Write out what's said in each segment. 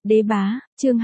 Đế bá, chương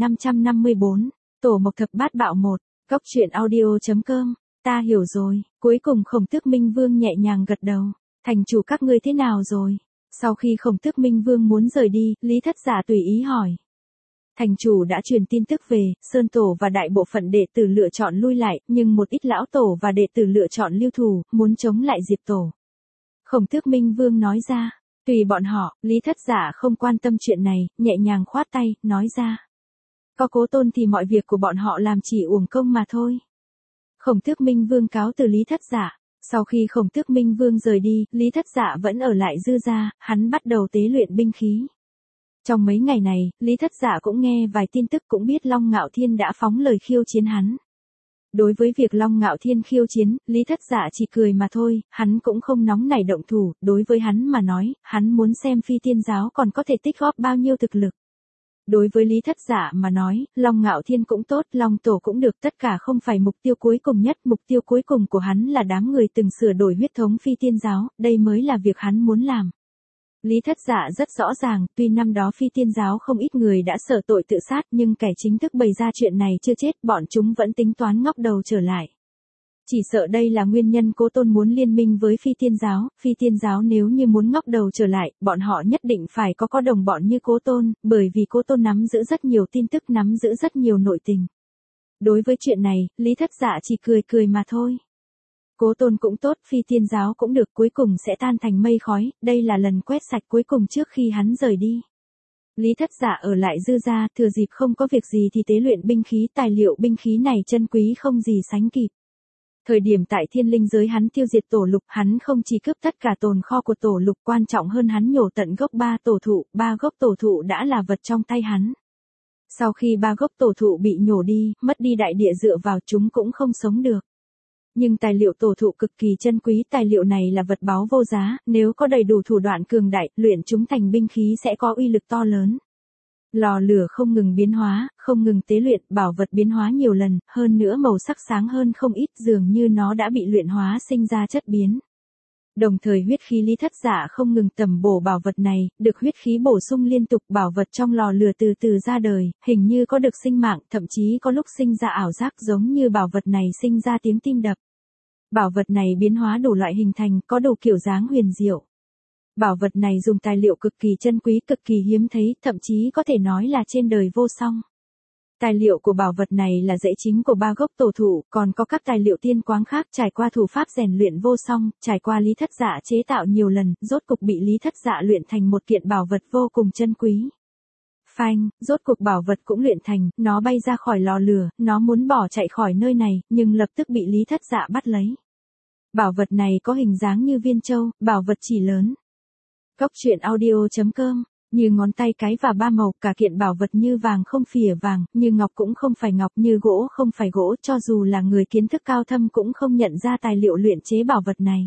2554, Tổ Mộc Thập Bát Bạo 1, Góc truyện audio.com, ta hiểu rồi, cuối cùng Khổng Tước Minh Vương nhẹ nhàng gật đầu, thành chủ các ngươi thế nào rồi? Sau khi Khổng Tước Minh Vương muốn rời đi, Lý Thất Giả tùy ý hỏi. Thành chủ đã truyền tin tức về, Sơn Tổ và đại bộ phận đệ tử lựa chọn lui lại, nhưng một ít lão tổ và đệ tử lựa chọn lưu thủ, muốn chống lại Diệp Tổ. Khổng Tước Minh Vương nói ra. Tùy bọn họ, Lý Thất Giả không quan tâm chuyện này, nhẹ nhàng khoát tay, nói ra. Có Cố Tôn thì mọi việc của bọn họ làm chỉ uổng công mà thôi. Khổng Tước Minh Vương cáo từ Lý Thất Giả. Sau khi Khổng Tước Minh Vương rời đi, Lý Thất Giả vẫn ở lại Dư Gia, hắn bắt đầu tế luyện binh khí. Trong mấy ngày này, Lý Thất Giả cũng nghe vài tin tức, cũng biết Long Ngạo Thiên đã phóng lời khiêu chiến hắn. Đối với việc Long Ngạo Thiên khiêu chiến, Lý Thất Giả chỉ cười mà thôi, hắn cũng không nóng nảy động thủ, đối với hắn mà nói, hắn muốn xem Phi Tiên Giáo còn có thể tích góp bao nhiêu thực lực. Đối với Lý Thất Giả mà nói, Long Ngạo Thiên cũng tốt, Long Tổ cũng được, tất cả không phải mục tiêu cuối cùng nhất, mục tiêu cuối cùng của hắn là đám người từng sửa đổi huyết thống Phi Tiên Giáo, đây mới là việc hắn muốn làm. Lý Thất Giả rất rõ ràng, tuy năm đó Phi Tiên Giáo không ít người đã sở tội tự sát, nhưng kẻ chính thức bày ra chuyện này chưa chết, bọn chúng vẫn tính toán ngóc đầu trở lại. Chỉ sợ đây là nguyên nhân Cố Tôn muốn liên minh với Phi Tiên Giáo nếu như muốn ngóc đầu trở lại, bọn họ nhất định phải có đồng bọn như Cố Tôn, bởi vì Cố Tôn nắm giữ rất nhiều tin tức, nắm giữ rất nhiều nội tình. Đối với chuyện này, Lý Thất Giả chỉ cười mà thôi. Cố Tôn cũng tốt, Phi Tiên Giáo cũng được, cuối cùng sẽ tan thành mây khói, đây là lần quét sạch cuối cùng trước khi hắn rời đi. Lý Thất Giả ở lại Dư Gia, thừa dịp không có việc gì thì tế luyện binh khí, tài liệu binh khí này chân quý không gì sánh kịp. Thời điểm tại Thiên Linh giới hắn tiêu diệt Tổ Lục, hắn không chỉ cướp tất cả tồn kho của Tổ Lục, quan trọng hơn hắn nhổ tận gốc 3 gốc tổ thụ đã là vật trong tay hắn. Sau khi 3 gốc tổ thụ bị nhổ đi, mất đi đại địa dựa vào chúng cũng không sống được. Nhưng tài liệu tổ thụ cực kỳ chân quý, tài liệu này là vật báu vô giá, nếu có đầy đủ thủ đoạn cường đại, luyện chúng thành binh khí sẽ có uy lực to lớn. Lò lửa không ngừng biến hóa, không ngừng tế luyện, bảo vật biến hóa nhiều lần, hơn nữa màu sắc sáng hơn không ít, dường như nó đã bị luyện hóa sinh ra chất biến. Đồng thời huyết khí Lý Thất Giả không ngừng tầm bổ bảo vật này, được huyết khí bổ sung liên tục, bảo vật trong lò lửa từ từ ra đời, hình như có được sinh mạng, thậm chí có lúc sinh ra ảo giác giống như bảo vật này sinh ra tiếng tim đập. Bảo vật này biến hóa đủ loại hình thành, có đủ kiểu dáng huyền diệu. Bảo vật này dùng tài liệu cực kỳ chân quý, cực kỳ hiếm thấy, thậm chí có thể nói là trên đời vô song. Tài liệu của bảo vật này là rễ chính của 3 gốc tổ thụ, còn có các tài liệu tiên quáng khác trải qua thủ pháp rèn luyện vô song, trải qua Lý Thất Giả chế tạo nhiều lần, rốt cục bị Lý Thất Giả luyện thành một kiện bảo vật vô cùng chân quý. Phanh, rốt cuộc bảo vật cũng luyện thành, nó bay ra khỏi lò lửa, nó muốn bỏ chạy khỏi nơi này, nhưng lập tức bị Lý Thất Giả bắt lấy. Bảo vật này có hình dáng như viên châu, bảo vật chỉ lớn. Góc truyện audio.com, như ngón tay cái và 3 màu, cả kiện bảo vật như vàng không phỉa vàng, như ngọc cũng không phải ngọc, như gỗ không phải gỗ, cho dù là người kiến thức cao thâm cũng không nhận ra tài liệu luyện chế bảo vật này.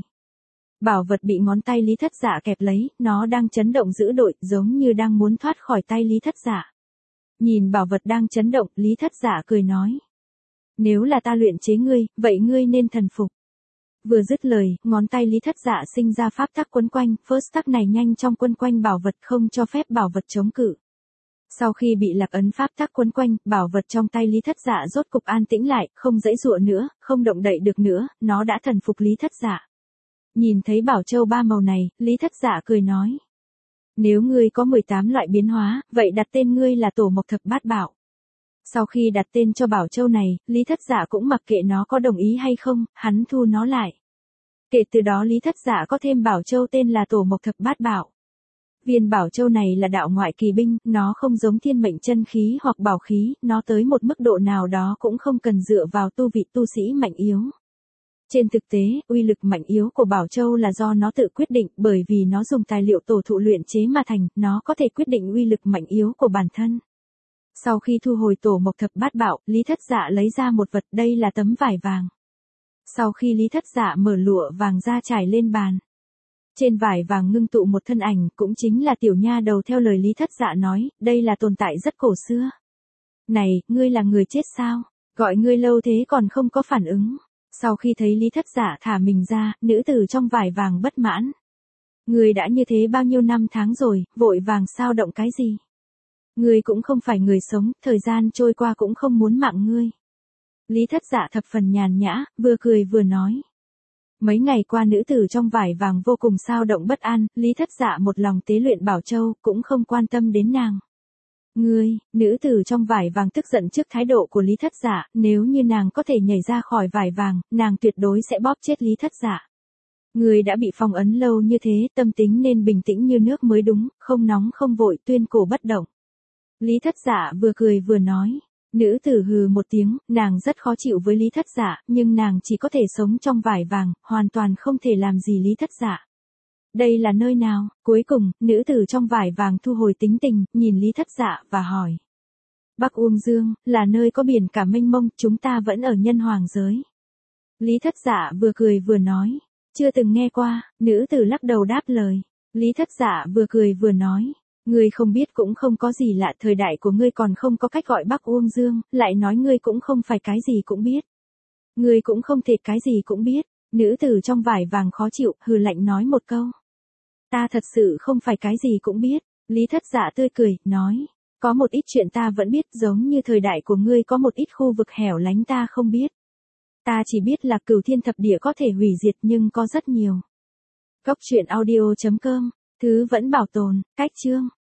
Bảo vật bị ngón tay Lý Thất Giả kẹp lấy, nó đang chấn động dữ dội, giống như đang muốn thoát khỏi tay Lý Thất Giả. Nhìn bảo vật đang chấn động, Lý Thất Giả cười nói. Nếu là ta luyện chế ngươi, vậy ngươi nên thần phục. Vừa dứt lời, ngón tay Lý Thất Giả sinh ra pháp tắc quấn quanh, first tắc này nhanh trong quấn quanh bảo vật, không cho phép bảo vật chống cự. Sau khi bị lạc ấn pháp tắc quấn quanh, bảo vật trong tay Lý Thất Giả rốt cục an tĩnh lại, không giãy giụa nữa, không động đậy được nữa, nó đã thần phục Lý Thất Giả. Nhìn thấy bảo châu 3 màu này, Lý Thất Giả cười nói. Nếu ngươi có 18 loại biến hóa, vậy đặt tên ngươi là Tổ Mộc Thập Bát Bảo. Sau khi đặt tên cho bảo châu này, Lý Thất Giả cũng mặc kệ nó có đồng ý hay không, hắn thu nó lại. Kể từ đó Lý Thất Giả có thêm bảo châu tên là Tổ Mộc Thập Bát Bảo. Viên bảo châu này là đạo ngoại kỳ binh, nó không giống thiên mệnh chân khí hoặc bảo khí, nó tới một mức độ nào đó cũng không cần dựa vào tu vị tu sĩ mạnh yếu. Trên thực tế, uy lực mạnh yếu của Bảo Châu là do nó tự quyết định, bởi vì nó dùng tài liệu tổ thụ luyện chế mà thành, nó có thể quyết định uy lực mạnh yếu của bản thân. Sau khi thu hồi Tổ Mộc Thập Bát Bảo, Lý Thất Giả lấy ra một vật, đây là tấm vải vàng. Sau khi Lý Thất Giả mở lụa vàng ra trải lên bàn. Trên vải vàng ngưng tụ một thân ảnh, cũng chính là tiểu nha đầu theo lời Lý Thất Giả nói, đây là tồn tại rất cổ xưa. Này, ngươi là người chết sao? Gọi ngươi lâu thế còn không có phản ứng. Sau khi thấy Lý Thất Giả thả mình ra, nữ tử trong vải vàng bất mãn. Ngươi đã như thế bao nhiêu năm tháng rồi, vội vàng sao động cái gì? Ngươi cũng không phải người sống, thời gian trôi qua cũng không muốn mạng ngươi. Lý Thất Dạ thập phần nhàn nhã, vừa cười vừa nói. Mấy ngày qua nữ tử trong vải vàng vô cùng xao động bất an, Lý Thất Dạ một lòng tế luyện Bảo Châu, cũng không quan tâm đến nàng. Ngươi, nữ tử trong vải vàng tức giận trước thái độ của Lý Thất Dạ, nếu như nàng có thể nhảy ra khỏi vải vàng, nàng tuyệt đối sẽ bóp chết Lý Thất Dạ. Ngươi đã bị phong ấn lâu như thế, tâm tính nên bình tĩnh như nước mới đúng, không nóng không vội, tuyên cổ bất động. Lý Thất Dạ vừa cười vừa nói. Nữ tử hừ một tiếng, nàng rất khó chịu với Lý Thất Dạ, nhưng nàng chỉ có thể sống trong vải vàng, hoàn toàn không thể làm gì Lý Thất Dạ. Đây là nơi nào? Cuối cùng, nữ tử trong vải vàng thu hồi tính tình, nhìn Lý Thất Dạ và hỏi. Bắc Uông Dương, là nơi có biển cả mênh mông, chúng ta vẫn ở nhân hoàng giới. Lý Thất Dạ vừa cười vừa nói. Chưa từng nghe qua, nữ tử lắc đầu đáp lời. Lý Thất Dạ vừa cười vừa nói. Ngươi không biết cũng không có gì lạ, thời đại của ngươi còn không có cách gọi Bắc Uông Dương, lại nói ngươi cũng không phải cái gì cũng biết. Ngươi cũng không thể cái gì cũng biết. Nữ tử trong vải vàng khó chịu, hừ lạnh nói một câu. Ta thật sự không phải cái gì cũng biết. Lý Thất Dạ tươi cười, nói. Có một ít chuyện ta vẫn biết, giống như thời đại của ngươi có một ít khu vực hẻo lánh ta không biết. Ta chỉ biết là Cửu Thiên Thập Địa có thể hủy diệt nhưng có rất nhiều. Góc truyện audio.com, thứ vẫn bảo tồn, cách chương.